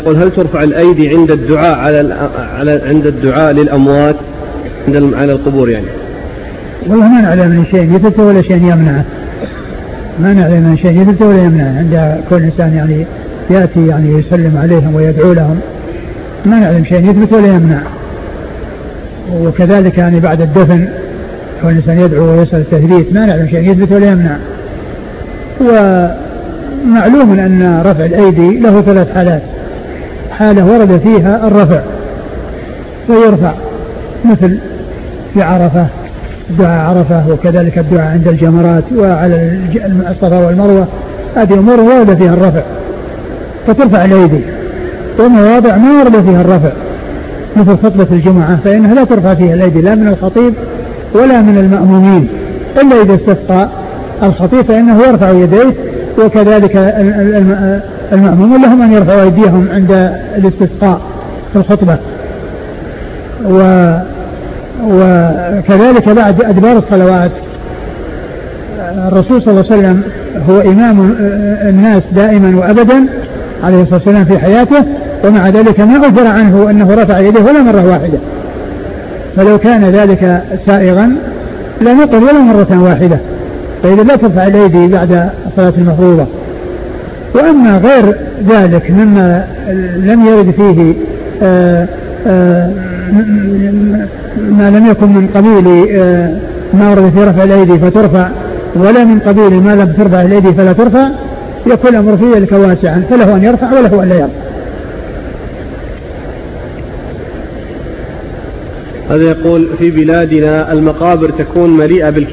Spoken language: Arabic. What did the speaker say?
قل هل ترفع الأيدي عند الدعاء عند الدعاء للأموات على القبور يعني؟ والله ما نعلم من شيء يثبت ولا شيء يمنعه، ما نعلم من شيء يثبت ولا يمنعه عند كل إنسان يعني يأتي يعني يسلم عليهم ويدعو لهم، ما نعلم شيء يثبت ولا يمنع. وكذلك يعني بعد الدفن كل إنسان يدعو ويسأل التثبيت، ما نعلم شيء يثبت ولا يمنع. ومعلوم أن رفع الأيدي له 3 حالات: حالة ورد فيها الرفع ويرفع مثل في عرفة، دعاء عرفة، وكذلك الدعاء عند الجمرات وعلى الصفا والمروة، هذه أمور ورد فيها الرفع فترفع الأيدي. ومواضع ما ورد فيها الرفع مثل خطبة الجمعة فإنها لا ترفع فيها الأيدي لا من الخطيب ولا من المأمومين، إلا إذا استسقى الخطيب فإنه يرفع يديه، وكذلك المأمومون لهم أن يرفعوا أيديهم عند الاستسقاء في الخطبة. وكذلك بعد أدبار الصلوات الرسول صلى الله عليه وسلم هو إمام الناس دائما وأبدا عليه الصلاة والسلام في حياته، ومع ذلك ما أثر عنه أنه رفع يديه ولا مرة واحدة، فلو كان ذلك سائغا لنقل ولا مرة واحدة، فإذا لا ترفع الأيدي بعد الصلاة المفروضة. وأما غير ذلك مما لم يرد فيه ما لم يكن من قبيل ما ورد في رفع الأيدي فترفع، ولا من قبيل ما لم ترفع الأيدي فلا ترفع، يكون الأمر فيه ذلك واسعا، فله أن يرفع وله أن لا يرفع. هذا يقول: في بلادنا المقابر تكون مليئة